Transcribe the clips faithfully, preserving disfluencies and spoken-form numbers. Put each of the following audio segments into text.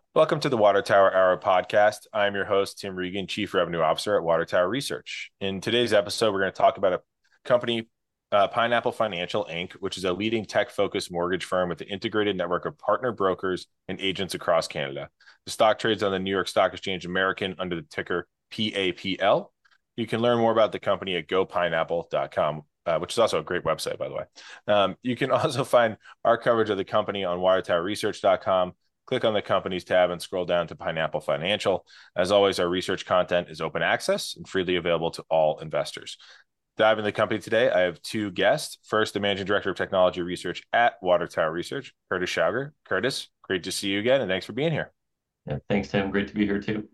Welcome to the Water Tower Hour podcast. I'm your host, Tim Regan, Chief Revenue Officer at Water Tower Research. In today's episode, we're going to talk about a company, uh, Pineapple Financial Inc, which is a leading tech-focused mortgage firm with an integrated network of partner brokers and agents across Canada. The stock trades on the New York Stock Exchange American under the ticker P A P L. You can learn more about the company at go pineapple dot com, uh, which is also a great website, by the way. Um, you can also find our coverage of the company on water tower research dot com. Click on the companies tab and scroll down to Pineapple Financial. As always, our research content is open access and freely available to all investors. Diving into the company today, I have two guests. First, the Managing Director of Technology Research at Water Tower Research, Curtis Schauger. Curtis, great to see you again, and thanks for being here. Yeah, thanks, Tim. Great to be here too.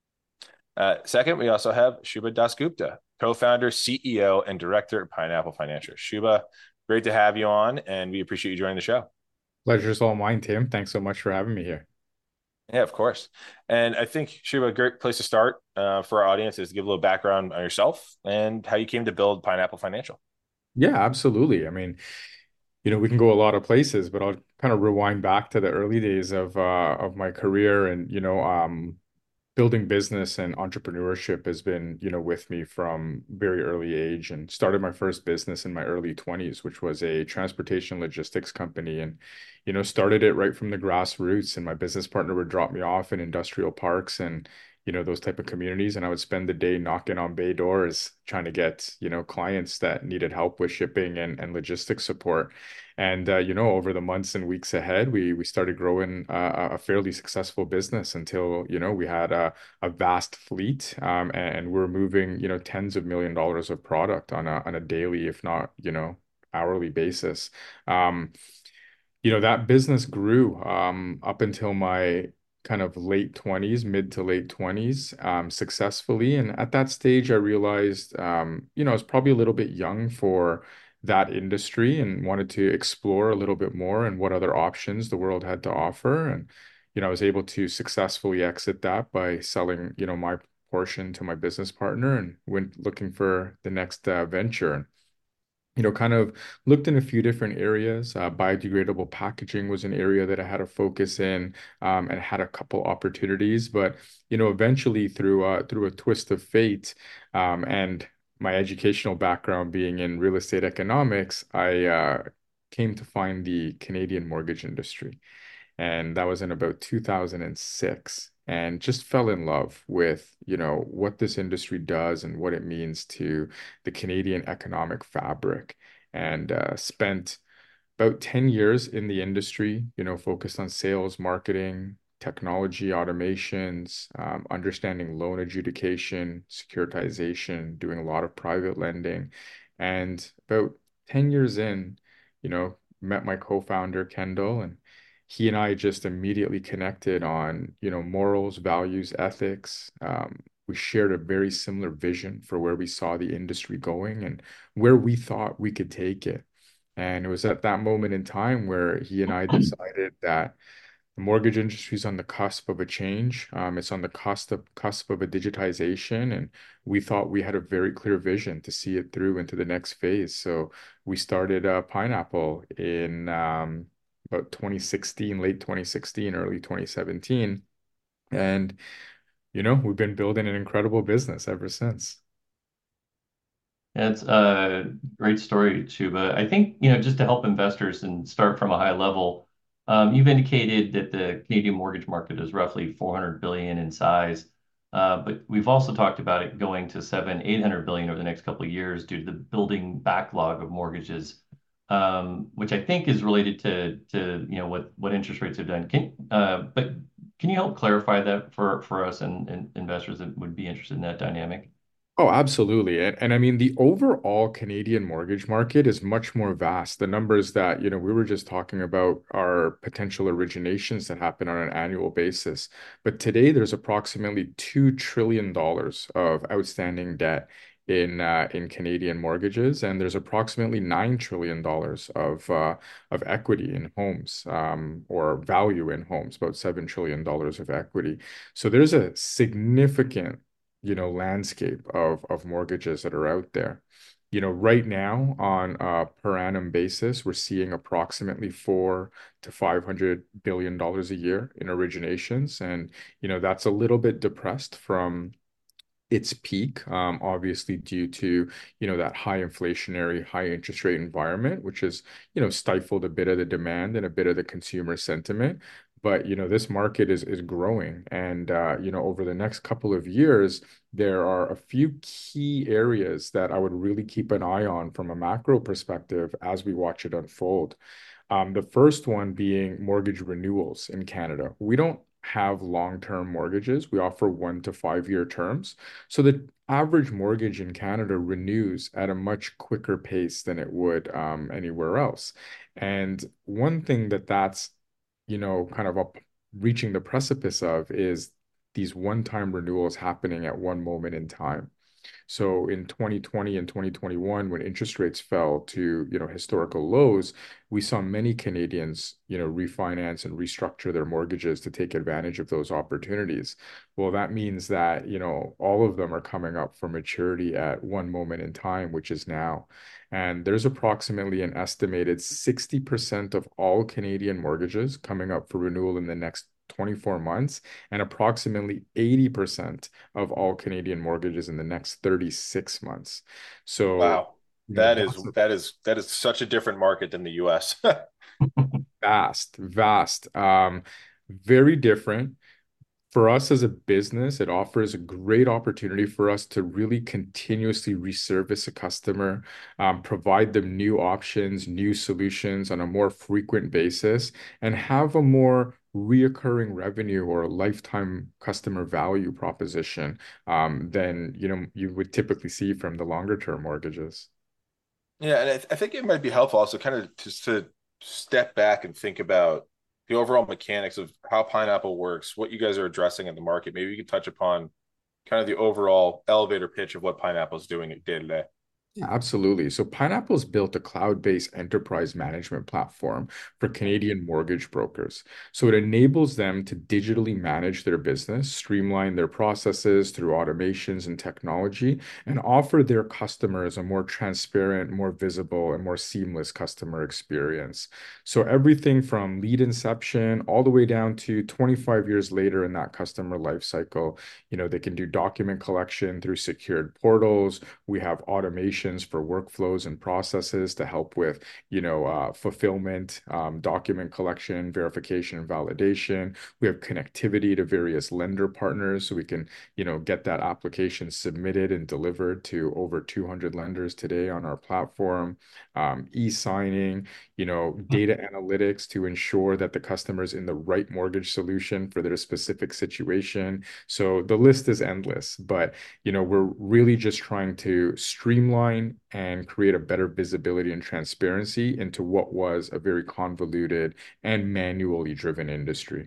Uh, second, we also have Shubha Dasgupta, co-founder, C E O, and Director of Pineapple Financial. Shubha, great to have you on, and we appreciate you joining the show. Pleasure's all mine, Tim. Thanks so much for having me here. Yeah, of course. And I think, Shiva, a great place to start uh, for our audience is to give a little background on yourself and how you came to build Pineapple Financial. Yeah, absolutely. I mean, you know, we can go a lot of places, but I'll kind of rewind back to the early days of uh of my career and, you know, um building business and entrepreneurship has been, you know, with me from very early age and started my first business in my early twenties, which was a transportation logistics company. And, you know, started it right from the grassroots. And my business partner would drop me off in industrial parks and, you know, those type of communities. And I would spend the day knocking on bay doors, trying to get, you know, clients that needed help with shipping and, and logistics support. And uh, you know, over the months and weeks ahead, we we started growing uh, a fairly successful business until, you know, we had a, a vast fleet, um, and we're moving, you know, tens of million dollars of product on a on a daily, if not, you know, hourly basis. Um, you know, that business grew um, up until my kind of late twenties, mid to late twenties, um, successfully. And at that stage, I realized, um, you know, I was probably a little bit young for that industry and wanted to explore a little bit more and what other options the world had to offer. And, you know, I was able to successfully exit that by selling, you know, my portion to my business partner and went looking for the next uh, venture. You know, kind of looked in a few different areas. Uh, biodegradable packaging was an area that I had a focus in, um, and had a couple opportunities. But you know, eventually through uh, through a twist of fate, um, and my educational background being in real estate economics, I uh, came to find the Canadian mortgage industry, and that was in about two thousand six, and just fell in love with, you know, what this industry does and what it means to the Canadian economic fabric, and uh, spent about ten years in the industry, you know, focused on sales, marketing, technology, automations, um, understanding loan adjudication, securitization, doing a lot of private lending. And about ten years in, you know, met my co-founder, Kendall, and he and I just immediately connected on, you know, morals, values, ethics. Um, we shared a very similar vision for where we saw the industry going and where we thought we could take it. And it was at that moment in time where he and I decided that the mortgage industry is on the cusp of a change. Um, it's on the cusp of cusp of a digitization, and we thought we had a very clear vision to see it through into the next phase. So we started uh, Pineapple in um, about twenty sixteen, late twenty sixteen, early twenty seventeen, and you know, we've been building an incredible business ever since. Yeah, it's a great story, Chuba. I think, you know, just to help investors and start from a high level, um, you've indicated that the Canadian mortgage market is roughly four hundred billion in size. Uh, but we've also talked about it going to seven, eight hundred billion over the next couple of years due to the building backlog of mortgages, um, which I think is related to to you know what what interest rates have done. Can uh, but can you help clarify that for for us and, and investors that would be interested in that dynamic? Oh, absolutely. And, and I mean, the overall Canadian mortgage market is much more vast. The numbers that, you know, we were just talking about are potential originations that happen on an annual basis. But today there's approximately two trillion dollars of outstanding debt in uh, in Canadian mortgages, and there's approximately nine trillion dollars of uh, of equity in homes, um, or value in homes, about seven trillion dollars of equity. So there's a significant, you know, landscape of of mortgages that are out there. You know, right now on a per annum basis, we're seeing approximately four to five hundred billion dollars a year in originations, and you know that's a little bit depressed from its peak, um, obviously due to, you know, that high inflationary, high interest rate environment, which has, you know, stifled a bit of the demand and a bit of the consumer sentiment. But, you know, this market is is growing. And uh, you know, over the next couple of years, there are a few key areas that I would really keep an eye on from a macro perspective as we watch it unfold. Um, the first one being mortgage renewals in Canada. We don't have long-term mortgages. We offer one to five year terms. So the average mortgage in Canada renews at a much quicker pace than it would um, anywhere else. And one thing that that's, you know, kind of up reaching the precipice of is these one-time renewals happening at one moment in time. So in twenty twenty and twenty twenty-one, when interest rates fell to, you know, historical lows, we saw many Canadians, you know, refinance and restructure their mortgages to take advantage of those opportunities. Well, that means that, you know, all of them are coming up for maturity at one moment in time, which is now. And there's approximately an estimated sixty percent of all Canadian mortgages coming up for renewal in the next twenty-four months, and approximately eighty percent of all Canadian mortgages in the next thirty-six months. So, Wow. you know, That is that's a that is that is such a different market than the U S. vast, vast, um, very different. For us as a business, it offers a great opportunity for us to really continuously reservice a customer, um, provide them new options, new solutions on a more frequent basis, and have a more reoccurring revenue or a lifetime customer value proposition um, than you know you would typically see from the longer term mortgages. Yeah, and I, th I think it might be helpful also kind of just to step back and think about the overall mechanics of how Pineapple works, what you guys are addressing in the market. Maybe you can touch upon kind of the overall elevator pitch of what Pineapple is doing day to day. Yeah, absolutely. So Pineapple's built a cloud-based enterprise management platform for Canadian mortgage brokers. So it enables them to digitally manage their business, streamline their processes through automations and technology, and offer their customers a more transparent, more visible, and more seamless customer experience. So everything from lead inception all the way down to twenty-five years later in that customer life cycle, you know, they can do document collection through secured portals. We have automations for workflows and processes to help with, you know, uh, fulfillment, um, document collection, verification, and validation. We have connectivity to various lender partners so we can, you know, get that application submitted and delivered to over two hundred lenders today on our platform. Um, e-signing, you know, data analytics to ensure that the customer's in the right mortgage solution for their specific situation. So the list is endless, but you know, we're really just trying to streamline and create a better visibility and transparency into what was a very convoluted and manually driven industry.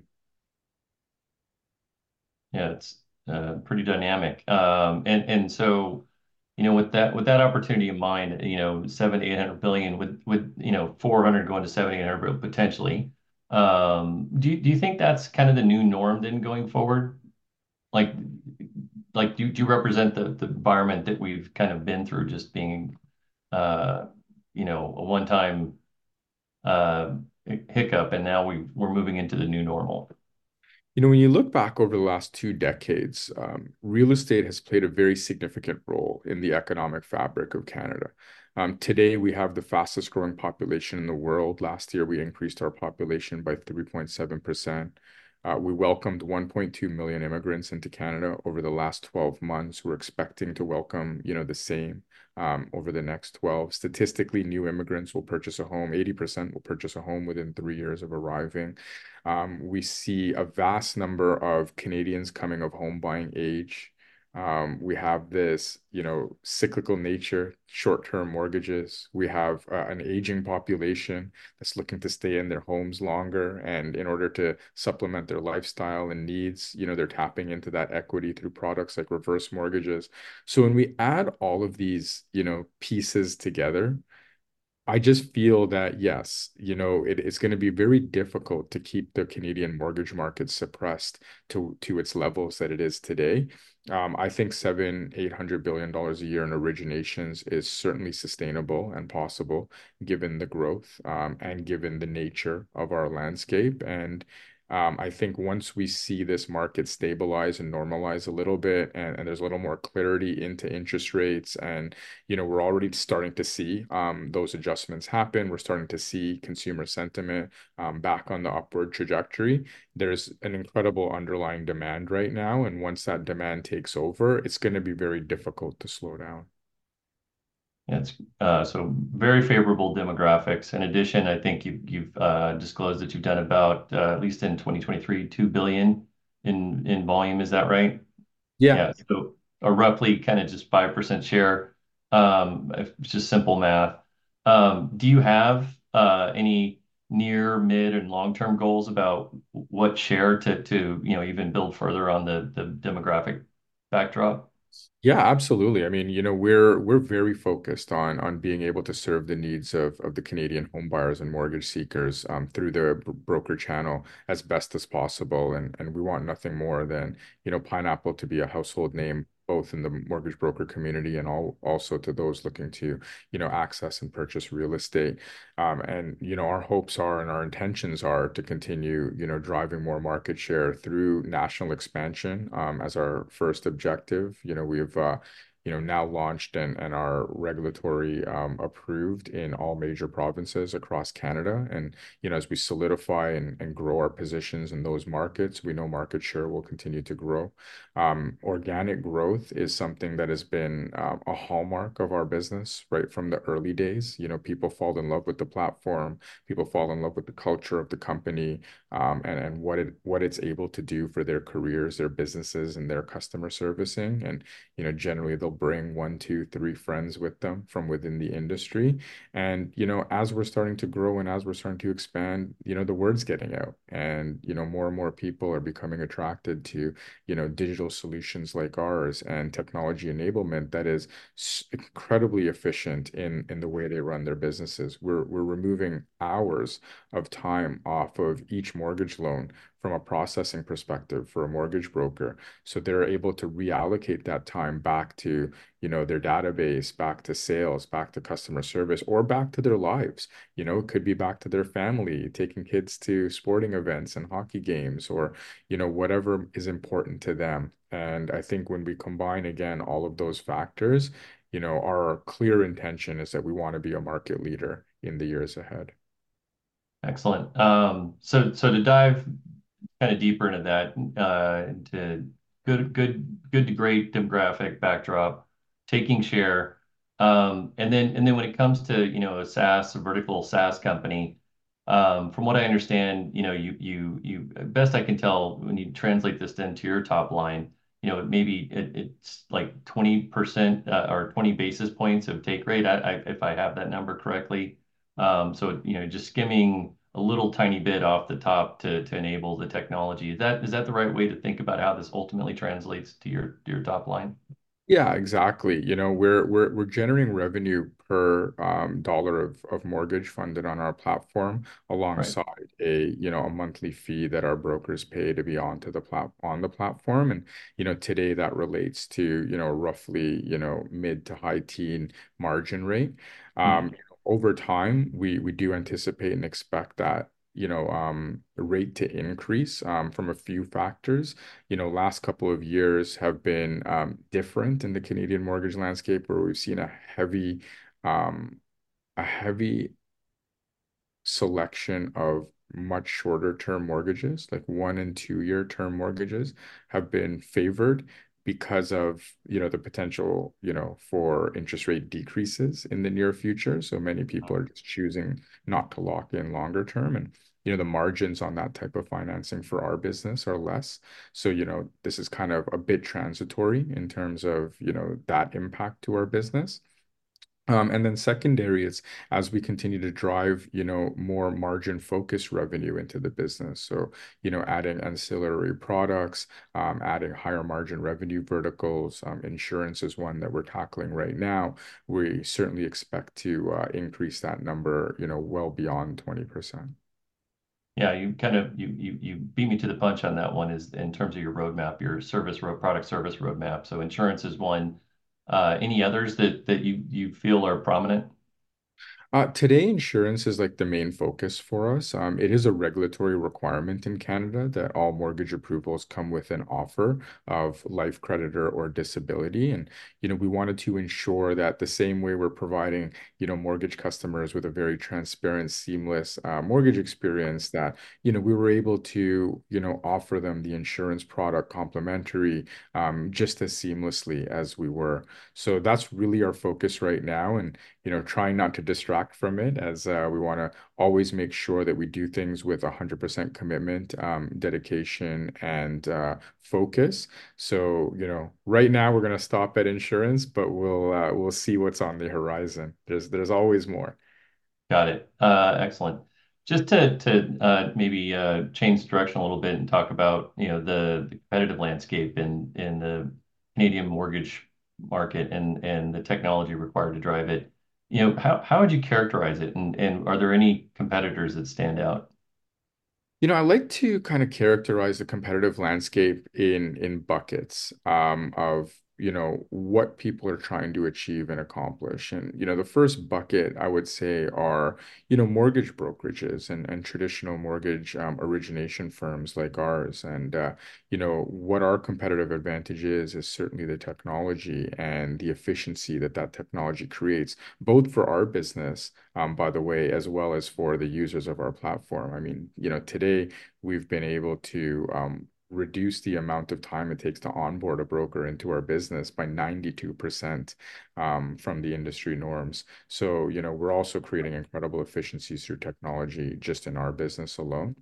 Yeah, it's uh, pretty dynamic. Um, and and so, you know, with that with that opportunity in mind, you know, seven, eight hundred billion with with you know, four hundred going to seven, eight hundred potentially. Um, do you, do you think that's kind of the new norm then going forward? Like like do, do you represent the the environment that we've kind of been through, just being uh, you know, a one-time uh hiccup, and now we we're moving into the new normal? You know, when you look back over the last two decades, um, real estate has played a very significant role in the economic fabric of Canada. Um, today, we have the fastest growing population in the world. Last year, we increased our population by three point seven percent. Uh, we welcomed one point two million immigrants into Canada over the last twelve months. We're expecting to welcome, you know, the same um, over the next twelve. Statistically, new immigrants will purchase a home. eighty percent will purchase a home within three years of arriving. Um, we see a vast number of Canadians coming of home buying age. Um, we have this, you know, cyclical nature, short-term mortgages. We have uh, an aging population that's looking to stay in their homes longer. And in order to supplement their lifestyle and needs, you know, they're tapping into that equity through products like reverse mortgages. So when we add all of these, you know, pieces together, I just feel that yes, you know, it, it's going to be very difficult to keep the Canadian mortgage market suppressed to to its levels that it is today. Um, I think seven, eight hundred billion dollars a year in originations is certainly sustainable and possible given the growth um, and given the nature of our landscape. And um, I think once we see this market stabilize and normalize a little bit, and, and there's a little more clarity into interest rates, and you know, we're already starting to see um, those adjustments happen. We're starting to see consumer sentiment um, back on the upward trajectory. There's an incredible underlying demand right now, and once that demand takes over, it's going to be very difficult to slow down. Yeah, it's uh, so very favorable demographics. In addition, I think you, you've uh, disclosed that you've done about, uh, at least in twenty twenty-three, two billion in in volume. Is that right? Yeah. Yeah, so a roughly kind of just five percent share. Um, if it's just simple math. Um, do you have uh, any near, mid, and long-term goals about what share to to you know even build further on the the demographic backdrop? Yeah, absolutely. I mean, you know, we're we're very focused on on being able to serve the needs of of the Canadian home buyers and mortgage seekers um, through the br- broker channel as best as possible, and and we want nothing more than you know Pineapple to be a household name both in the mortgage broker community and all also to those looking to you know access and purchase real estate. Um, and you know, our hopes are and our intentions are to continue you know driving more market share through national expansion um, as our first objective. You know, we've uh, you know now launched and and are regulatory um, approved in all major provinces across Canada. And you know, as we solidify and, and grow our positions in those markets, we know market share will continue to grow. Um, organic growth is something that has been um, a hallmark of our business right from the early days. You know, people fall in love with the platform, people fall in love with the culture of the company, um, and and what it what it's able to do for their careers, their businesses, and their customer servicing. And you know, generally they'll bring one, two, three friends with them from within the industry. And you know, as we're starting to grow and as we're starting to expand, you know, the word's getting out, and you know, more and more people are becoming attracted to you know, digital solutions like ours and technology enablement that is incredibly efficient in in the way they run their businesses. We're we're removing hours of time off of each mortgage loan from a processing perspective for a mortgage broker. So they're able to reallocate that time back to, you know, their database, back to sales, back to customer service, or back to their lives. You know, it could be back to their family, taking kids to sporting events and hockey games, or you know, whatever is important to them. And I think when we combine again all of those factors, you know, our clear intention is that we want to be a market leader in the years ahead. Excellent. Um, so so to dive kind of deeper into that, uh, into good good good to great demographic backdrop, taking share, um, and then and then when it comes to you know a SaaS, a vertical SaaS company, um, from what I understand, you know you you you best I can tell when you translate this into your top line, you know maybe it, it's like twenty percent uh, or twenty basis points of take rate, I, I, if I have that number correctly. Um, so you know just skimming a little tiny bit off the top to to enable the technology. Is that is that the right way to think about how this ultimately translates to your to your top line? Yeah, exactly. You know, we're we're we're generating revenue per um, dollar of of mortgage funded on our platform Right. alongside a, you know, a monthly fee that our brokers pay to be onto the plat on the platform. And, you know, today that relates to, you know, roughly, you know, mid to high teen margin rate. Hmm. Um, over time, we we do anticipate and expect that, you know, um, rate to increase um, from a few factors. You know, last couple of years have been um, different in the Canadian mortgage landscape, where we've seen a heavy, um, a heavy selection of much shorter term mortgages, like one and two year term mortgages, have been favored because of, you know, the potential, you know, for interest rate decreases in the near future. So many people are just choosing not to lock in longer term. And, you know, the margins on that type of financing for our business are less. So, you know, this is kind of a bit transitory in terms of, you know, that impact to our business. Um, and then secondary, it's as we continue to drive, you know, more margin focused revenue into the business. So, you know, adding ancillary products, um, adding higher margin revenue verticals. Um, insurance is one that we're tackling right now. We certainly expect to uh, increase that number, you know, well beyond twenty percent. Yeah, you kind of you you you beat me to the punch on that one is in terms of your roadmap, your service road product service roadmap. So insurance is one. Uh, any others that that you you feel are prominent? Uh, today, insurance is like the main focus for us. Um, it is a regulatory requirement in Canada that all mortgage approvals come with an offer of life creditor or disability. And, you know, we wanted to ensure that the same way we're providing, you know, mortgage customers with a very transparent, seamless uh, mortgage experience, that, you know, we were able to, you know, offer them the insurance product complimentary um, just as seamlessly as we were. So that's really our focus right now. And you know, trying not to distract from it as uh, we want to always make sure that we do things with one hundred percent commitment, um, dedication, and uh, focus. So, you know, right now we're going to stop at insurance, but we'll uh, we'll see what's on the horizon. There's there's always more. Got it. Uh, excellent. Just to to uh, maybe uh, change direction a little bit and talk about, you know, the, the competitive landscape in in the Canadian mortgage market and and the technology required to drive it. You know, how how would you characterize it, and and are there any competitors that stand out? You know, I like to kind of characterize the competitive landscape in in buckets um, of, you know, what people are trying to achieve and accomplish. And, you know, the first bucket I would say are, you know, mortgage brokerages and, and traditional mortgage um, origination firms like ours. And, uh, you know, what our competitive advantage is, is certainly the technology and the efficiency that that technology creates, both for our business um, by the way, as well as for the users of our platform. I mean, you know, today we've been able to um, reduce the amount of time it takes to onboard a broker into our business by ninety-two percent um, from the industry norms. So, you know, we're also creating incredible efficiencies through technology just in our business alone.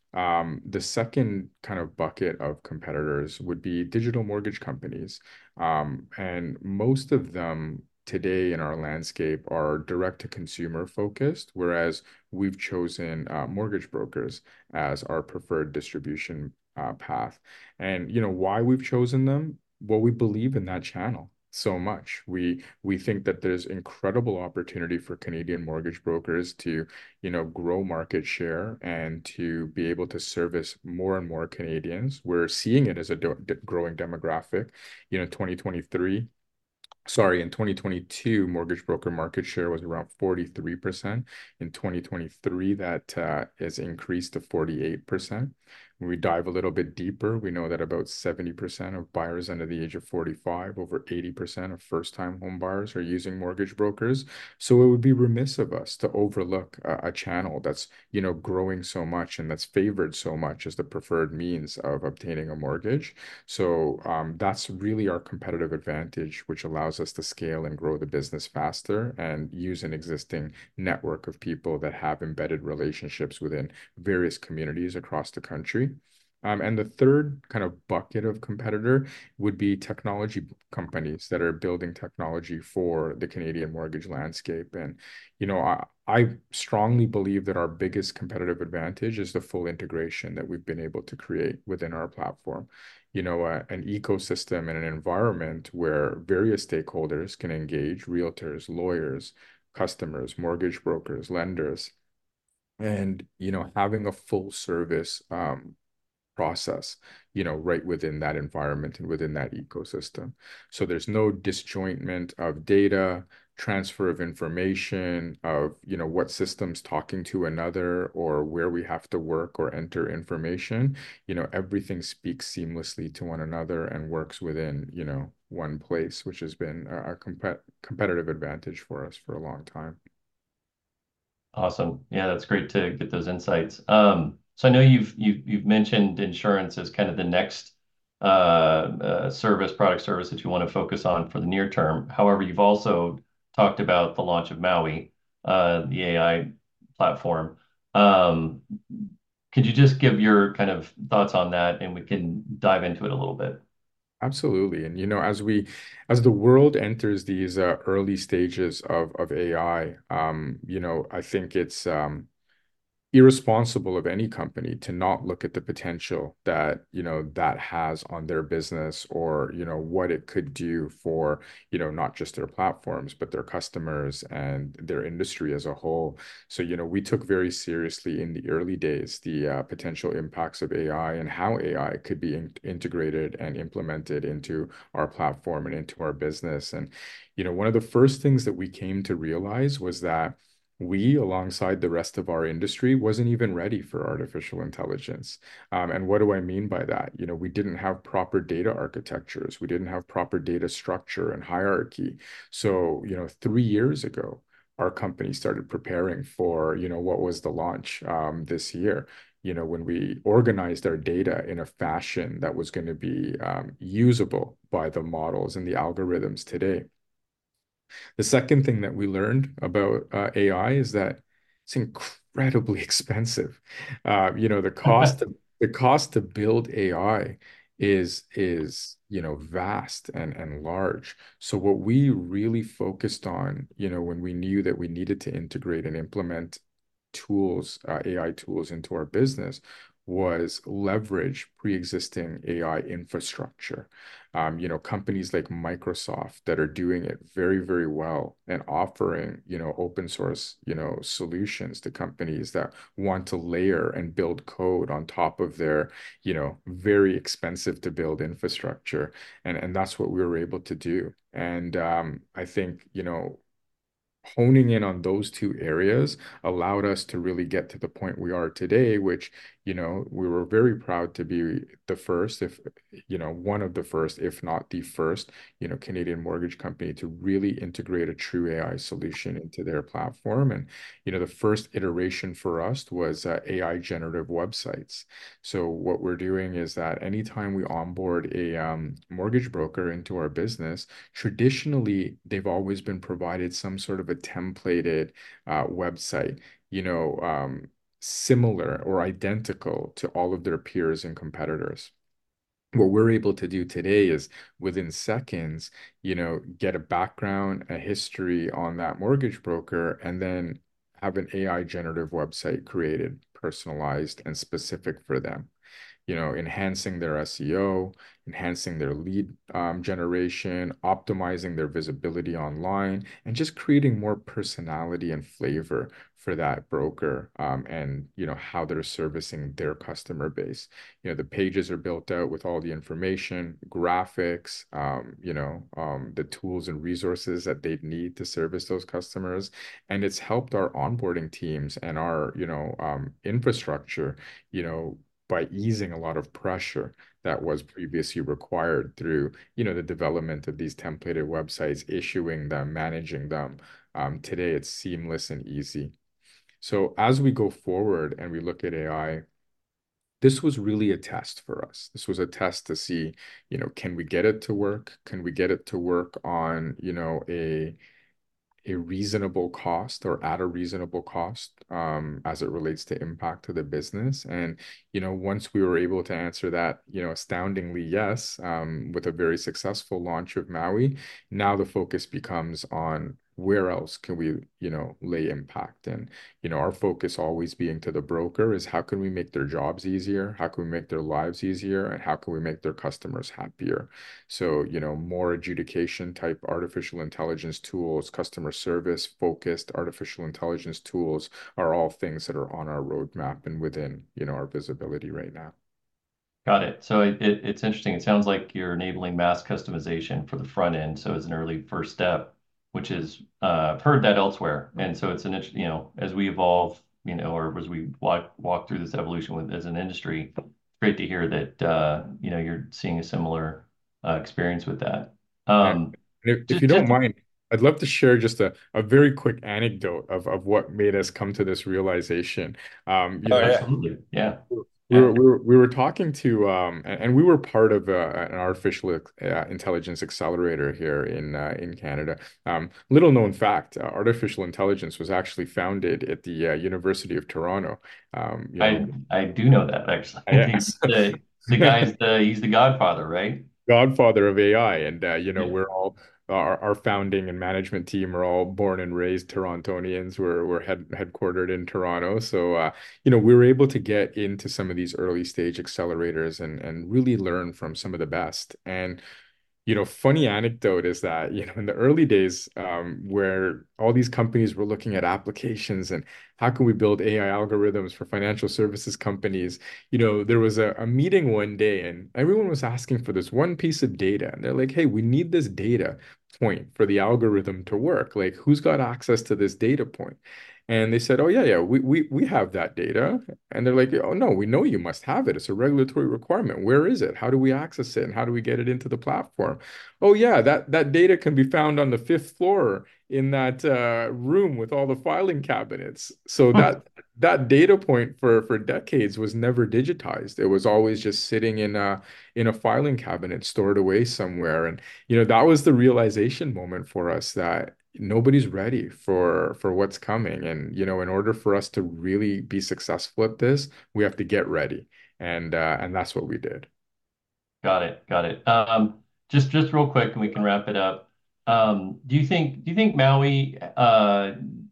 Um, the second kind of bucket of competitors would be digital mortgage companies. Um, and most of them today in our landscape are direct to consumer focused, whereas we've chosen uh, mortgage brokers as our preferred distribution uh, path. And, you know, why we've chosen them? Well, we believe in that channel so much. We we think that there's incredible opportunity for Canadian mortgage brokers to you know, grow market share and to be able to service more and more Canadians. We're seeing it as a do- growing demographic. You know, twenty twenty-three, sorry, in twenty twenty-two, mortgage broker market share was around forty-three percent. In twenty twenty-three, that uh, has increased to forty-eight percent. When we dive a little bit deeper, we know that about seventy percent of buyers under the age of forty-five, over eighty percent of first-time home buyers are using mortgage brokers. So it would be remiss of us to overlook a, a channel that's, you know, growing so much and that's favored so much as the preferred means of obtaining a mortgage. So um, that's really our competitive advantage, which allows us to scale and grow the business faster and use an existing network of people that have embedded relationships within various communities across the country. Um, and the third kind of bucket of competitor would be technology companies that are building technology for the Canadian mortgage landscape. And, you know, I, I strongly believe that our biggest competitive advantage is the full integration that we've been able to create within our platform. You know, uh, an ecosystem and an environment where various stakeholders can engage, realtors, lawyers, customers, mortgage brokers, lenders, and you know having a full service um, process you know right within that environment and within that ecosystem, so there's no disjointment of data, transfer of information, of you know what systems talking to another or where we have to work or enter information. You know everything speaks seamlessly to one another and works within you know one place, which has been a, a compet competitive advantage for us for a long time. Awesome. Yeah, that's great to get those insights. Um, so I know you've you've you've mentioned insurance as kind of the next uh, uh, service, product service that you want to focus on for the near term. However, you've also talked about the launch of Maui, uh, the A I platform. Um, could you just give your kind of thoughts on that, and we can dive into it a little bit? Absolutely. And you know, as we as the world enters these uh, early stages of of A I, um, you know, I think it's um irresponsible of any company to not look at the potential that you know that has on their business, or you know what it could do for you know not just their platforms but their customers and their industry as a whole. So you know we took very seriously in the early days the uh, potential impacts of A I and how A I could be in integrated and implemented into our platform and into our business. And you know one of the first things that we came to realize was that we, alongside the rest of our industry, wasn't even ready for artificial intelligence. Um, and what do I mean by that? You know, we didn't have proper data architectures. We didn't have proper data structure and hierarchy. So, you know, three years ago, our company started preparing for, you know, what was the launch um, this year. You know, when we organized our data in a fashion that was going to be um, usable by the models and the algorithms today. The second thing that we learned about uh, A I is that it's incredibly expensive. Uh, you know, the cost of, the cost to build A I is is you know vast and and large. So what we really focused on, you know, when we knew that we needed to integrate and implement tools, uh, A I tools into our business, was leverage pre-existing A I infrastructure. Um, you know, companies like Microsoft that are doing it very, very well and offering, you know, open source, you know, solutions to companies that want to layer and build code on top of their, you know, very expensive to build infrastructure. And and that's what we were able to do. And um, I think, you know, honing in on those two areas allowed us to really get to the point we are today, which, you know, we were very proud to be the first, if, you know, one of the first, if not the first, you know, Canadian mortgage company to really integrate a true A I solution into their platform. And, you know, the first iteration for us was uh, A I generative websites. So what we're doing is that anytime we onboard a um, mortgage broker into our business, traditionally they've always been provided some sort of a templated uh, website, you know, um, similar or identical to all of their peers and competitors. What we're able to do today is within seconds, you know, get a background, a history on that mortgage broker, and then have an A I generative website created, personalized, and specific for them, you know, enhancing their S E O, enhancing their lead um, generation, optimizing their visibility online, and just creating more personality and flavor for that broker, um, and, you know, how they're servicing their customer base. You know, the pages are built out with all the information, graphics, um, you know, um, the tools and resources that they need to service those customers. And it's helped our onboarding teams and our, you know, um, infrastructure, you know, by easing a lot of pressure that was previously required through, you know, the development of these templated websites, issuing them, managing them. Um, today, it's seamless and easy. So as we go forward and we look at A I, this was really a test for us. This was a test to see, you know, can we get it to work? Can we get it to work on, you know, a a reasonable cost or at a reasonable cost um, as it relates to impact to the business. And, you know, once we were able to answer that, you know, astoundingly yes, um, with a very successful launch of Maui, now the focus becomes on where else can we, you know, lay impact. And, you know, our focus always being to the broker is how can we make their jobs easier? How can we make their lives easier? And how can we make their customers happier? So, you know, more adjudication type artificial intelligence tools, customer service focused artificial intelligence tools are all things that are on our roadmap and within, you know, our visibility right now. Got it. So it, it, it's interesting. It sounds like you're enabling mass customization for the front end. So as an early first step, which is, uh, I've heard that elsewhere. And so it's an, int- you know, as we evolve, you know, or as we walk, walk through this evolution with as an industry, it's great to hear that, uh, you know, you're seeing a similar, uh, experience with that. And Um, if, if just, you don't just, mind, I'd love to share just a, a very quick anecdote of, of what made us come to this realization. Um, you Oh know, yeah. absolutely. Yeah. we Yeah. were, we were we were talking to um and, and we were part of uh, an artificial uh, intelligence accelerator here in uh, in Canada. Um, little known fact, uh, artificial intelligence was actually founded at the uh, University of Toronto. Um, you know, I, I do know that actually. He's yes. the, the guy's the, he's the godfather, right? godfather of A I. And uh, you know, Yeah. we're all our, our founding and management team are all born and raised Torontonians. We're we're head, headquartered in Toronto. So uh, you know, we were able to get into some of these early stage accelerators and and really learn from some of the best. And you know, funny anecdote is that, you know, in the early days, um, where all these companies were looking at applications and how can we build A I algorithms for financial services companies, you know, there was a, a meeting one day and everyone was asking for this one piece of data. And they're like, hey, we need this data point for the algorithm to work. Like, who's got access to this data point? And they said, oh, yeah, yeah, we, we, we have that data. And they're like, oh, no, we know you must have it. It's a regulatory requirement. Where is it? How do we access it? And how do we get it into the platform? Oh, yeah, that, that data can be found on the fifth floor in that uh, room with all the filing cabinets. So that that data point for for decades was never digitized. It was always just sitting in a in a filing cabinet stored away somewhere. And you know, that was the realization moment for us that nobody's ready for for what's coming. And you know, in order for us to really be successful at this, we have to get ready. And uh, and that's what we did. Got it. Got it. Um, just just real quick, and we can wrap it up. Um, do you think do you think Maui, uh,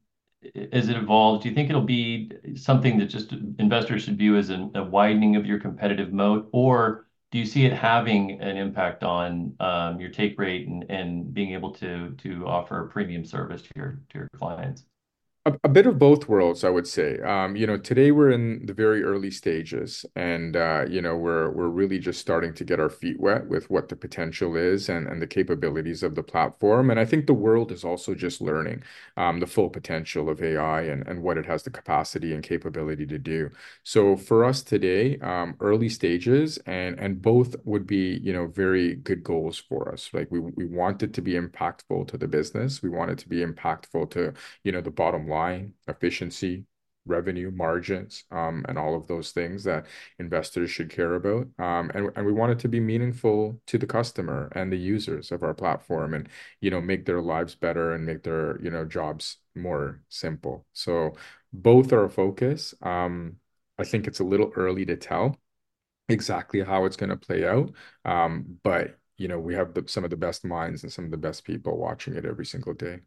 as it evolves, do you think it'll be something that just investors should view as an, a widening of your competitive moat, or do you see it having an impact on um, your take rate and, and being able to to offer a premium service to your to your clients? A, a bit of both worlds, I would say. Um, you know, today we're in the very early stages, and uh, you know, we're we're really just starting to get our feet wet with what the potential is and and the capabilities of the platform. And I think the world is also just learning um, the full potential of A I and and what it has the capacity and capability to do. So for us today, um, early stages, and and both would be, you know, very good goals for us. Like we we want it to be impactful to the business. We want it to be impactful to you know, the bottom line, efficiency, revenue, margins, um, and all of those things that investors should care about. Um, and, and we want it to be meaningful to the customer and the users of our platform and, you know, make their lives better and make their, you know, jobs more simple. So both are a focus. Um, I think it's a little early to tell exactly how it's going to play out. Um, but, you know, we have the, some of the best minds and some of the best people watching it every single day.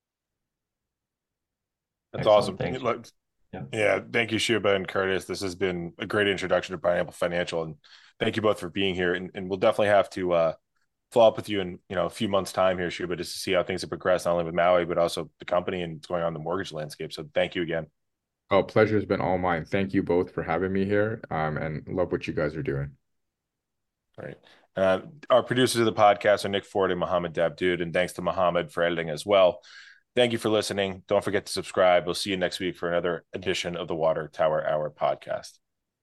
That's awesome. Excellent. Thanks. Look, Yeah. yeah, thank you, Shuba and Curtis. This has been a great introduction to Pineapple Financial, and thank you both for being here. And, and we'll definitely have to uh, follow up with you in you know a few months' time here, Shuba, just to see how things have progressed, not only with Maui but also the company and what's going on in the mortgage landscape. So thank you again. Oh, pleasure has been all mine. Thank you both for having me here, um, and love what you guys are doing. All right. Uh, our producers of the podcast are Nick Ford and Mohammed Dabdood, and thanks to Mohammed for editing as well. Thank you for listening. Don't forget to subscribe. We'll see you next week for another edition of the Water Tower Hour podcast.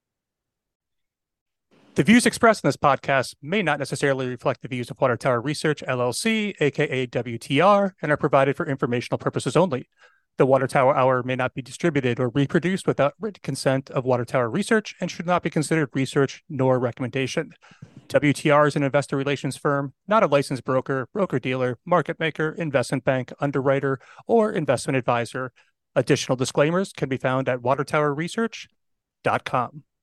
The views expressed in this podcast may not necessarily reflect the views of Water Tower Research, L L C, aka W T R, and are provided for informational purposes only. The Water Tower Hour may not be distributed or reproduced without written consent of Water Tower Research and should not be considered research nor recommendation. W T R is an investor relations firm, not a licensed broker, broker-dealer, market maker, investment bank, underwriter, or investment advisor. Additional disclaimers can be found at water tower research dot com.